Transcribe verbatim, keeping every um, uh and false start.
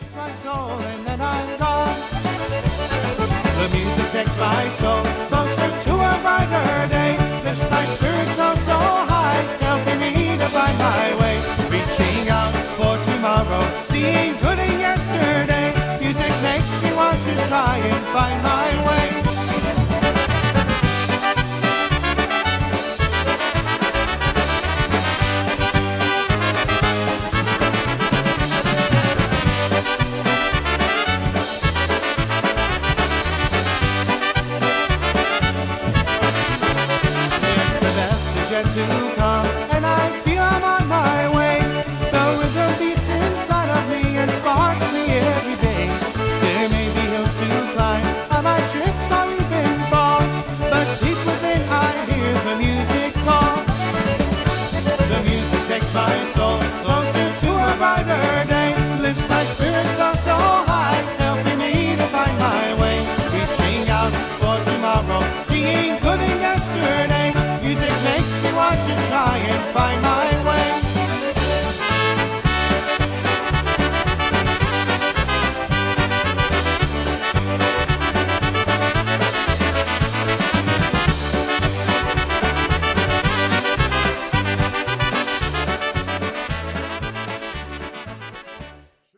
takes my soul and then I'm gone. The music takes my soul closer to a brighter day, lifts my spirits so, so high, helping me to find my way. Reaching out for tomorrow, seeing good in yesterday. Music makes me want to try and find my